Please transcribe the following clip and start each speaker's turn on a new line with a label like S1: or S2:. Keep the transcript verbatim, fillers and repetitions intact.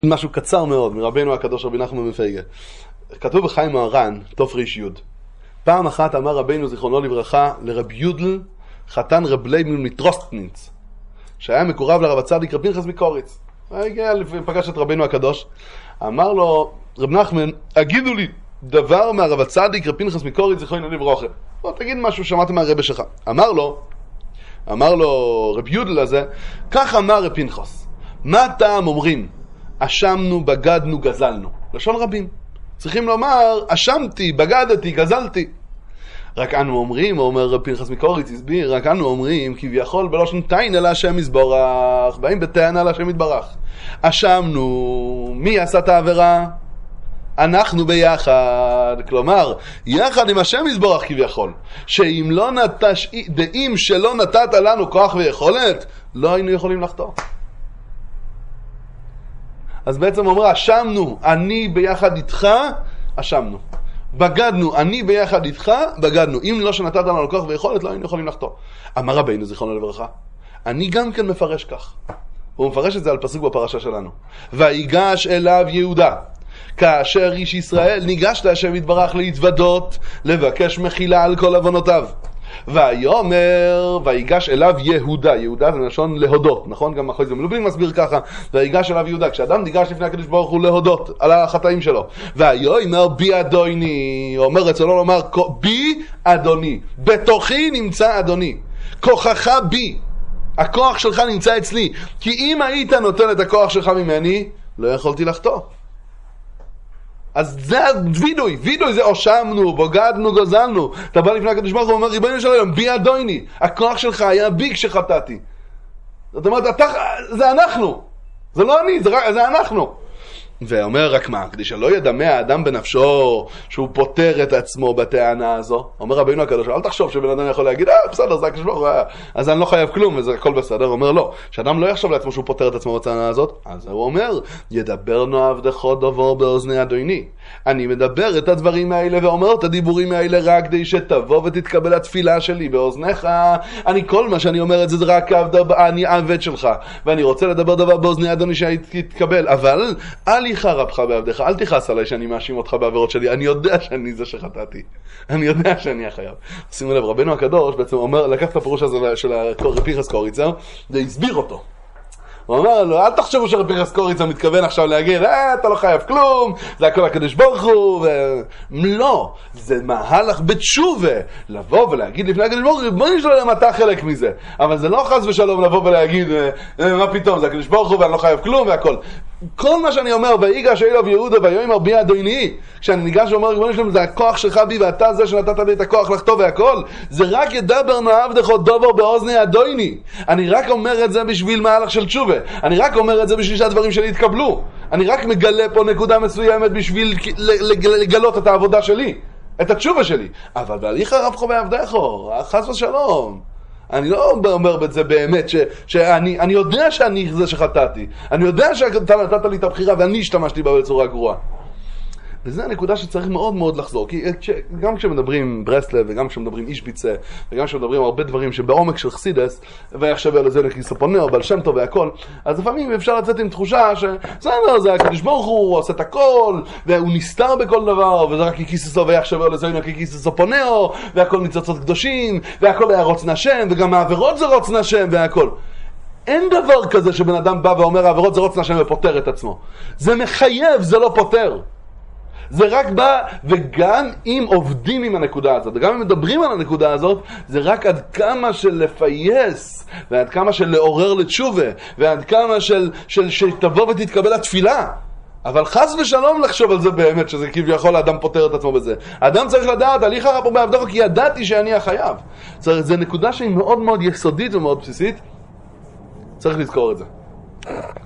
S1: משהו קצר מאוד מרבנו הקדוש רבי נחמן מפייגה. כתוב בחיים מוהר"ן, תוף ריש יוד. פעם אחת אמר רבינו זיכרונו לברכה לרב יודל, חתן רב לייבל מטרוסטניץ, שהיה מקורב לרב הצדיק רב פנחס מקוריץ. הגיע לפגש את רבינו הקדוש, אמר לו, רב נחמן, הגידו לי דבר מהרב הצדיק רב פנחס מקוריץ זיכרונו לברכה. בוא תגיד משהו שמעת מהרבא שלך. אמר לו, אמר לו רב יודל הזה, כך אמר רב פנחס, מה טעם אומרים? אשמנו, בגדנו, גזלנו. לשון רבים. צריכים לומר, אשמתי, בגדתי, גזלתי. רק אנו אומרים, אומר רב פנחס מקוריץ, הסביר, רק אנו אומרים, כביכול בלושן תיין אל השם יזברך, באים בטענה לשם יתברך. אשמנו, מי עשה את העבירה? אנחנו ביחד, כלומר, יחד עם השם יזברך כביכול, שאם לא נטש, דעים שלא נתת לנו כוח ויכולת, לא היינו יכולים לחתור. אז בעצם אומר, אשמנו, אני ביחד איתך, אשמנו. בגדנו, אני ביחד איתך, בגדנו. אם לא שנתת לנו כוח ויכולת, לא היינו יכולים לחתור. אמר רבינו זיכרונו לברכה, אני גם כן מפרש כך. הוא מפרש את זה על פסוק בפרשה שלנו. ויגש אליו יהודה, כאשר איש ישראל ניגש להשם יתברך להתוודות, לבקש מחילה על כל עוונותיו. ויאמר, ויגש אליו יהודה, יהודה זה לשון להודות, נכון? גם אחרי זה מלובלין מסביר ככה, ויגש אליו יהודה, כשאדם ניגש לפני הקדוש ברוך הוא להודות על החטאים שלו, ויאמר בי אדוני, אומר אצלו לומר בי אדוני, בתוכי נמצא אדוני, כוחך בי, הכוח שלך נמצא אצלי, כי אם היית נותן את הכוח שלך ממני, לא יכולתי לחטוא. אז זה וידוי, וידוי זה אושמנו, בוגדנו, גזלנו. אתה בא לפני הקדוש ברוך הוא ואומר, ריבונו של עולם, בי אדוני, הכוח שלך היה בי כשחטאתי. זאת אומרת, אתה, זה אנחנו, זה לא אני, זה, זה אנחנו. ואומר רק מה, כדי שלא ידמה האדם בנפשו שהוא פותר את עצמו בטענה הזו, אומר רבינו הקדוש, אל תחשוב שבן אדם יכול להגיד, אה בסדר, זה הקדוש ברוך הוא, אז אני לא חייב כלום וזה הכל בסדר. הוא אומר לא, שאדם לא יחשוב לעצמו שהוא פותר את עצמו בטענה הזאת, אז הוא אומר, ידבר נו עבדך דבור באוזני אדוני. אני מדבר את הדברים האלה ואומר את הדיבורים האלה רק כדי שתבוא ותתקבל התפילה שלי באוזניך. אני כל מה שאני אומר את זה, זה רק אני עבד שלך, ואני רוצה לדבר דבר באוזני אדוני שיתקבל, אבל אל יחרפך בעבדך, אל תכעס עליי שאני מאשים אותך בעבירות שלי, אני יודע שאני זה שחטאתי, אני יודע שאני החייב. שימו לב, רבנו הקדוש בעצם אומר, לקח את הפירוש הזה של רב פנחס קוריצר והסביר אותו. הוא אומר לו, אל תחשבו שרב פנחס קוריצר מתכוון עכשיו להגיד, אה, אתה לא חייב כלום, זה הכל הקדוש ברוך הוא, ו... לא, זה מהלך בתשובה, לבוא ולהגיד לפני הקדוש ברוך הוא, בוא נשאל להם אתה חלק מזה, אבל זה לא חס ושלום לבוא ולהגיד, מה פתאום, זה הקדוש ברוך הוא ואני לא חייב כלום והכל. כל מה שאני אומר, ויגש אליו יהודה ויאמר בי אדוני, כשאני ניגש ואומר, ריבונו של עולם, זה הכוח שלך בי ואתה זה שנתת לי את הכוח לחטוא והכל, זה רק ידבר נו עבדך דבור באוזני אדוני. אני רק אומר את זה בשביל מהלך של תשובה, אני רק אומר את זה בשביל שהדברים שלי יתקבלו, אני רק מגלה פה נקודה מסוימת בשביל לגלות את העבודה שלי, את התשובה שלי. אבל בהליך הרבך בעבדך, חס ושלום, אני לא אומר את זה באמת, ש, שאני אני יודע שאני זה שחטאתי, אני יודע שאתה נתת לי את הבחירה ואני השתמשתי בה בצורה גרועה. וזו הנקודה שצריך מאוד מאוד לחזור, כי גם כשמדברים ברסלב וגם כשמדברים אישביצה וגם כשמדברים הרבה דברים שבעומק של חסידס ויחשב על זה לכיסופונר בעל שם טוב והכל, אז לפעמים אפשר לצאת עם תחושה שזה זה הקדוש ברוך הוא עושה את הכל והוא נסתר בכל דבר וזה רק כיססו ויחשב על זה ככיסופונר והכל ניצוצות קדושים והכל היה רוצן השם וגם העבירות זה רוצן השם והכל. אין דבר כזה שבן אדם בא ואומר העבירות זה רוצן השם ופותר את עצמו, זה מחייב, זה לא פותר. זה רק בא, וגם אם עובדים עם הנקודה הזאת, וגם אם מדברים על הנקודה הזאת, זה רק עד כמה של לפייס, ועד כמה של לעורר לתשובה, ועד כמה של, של שתבוא ותתקבל התפילה. אבל חס ושלום לחשוב על זה באמת, שזה כביכול האדם פותר את עצמו בזה. האדם צריך לדעת, הליך הרב פה בעבדך, כי ידעתי שאני החייב. זו נקודה שהיא מאוד מאוד יסודית ומאוד בסיסית. צריך לזכור את זה.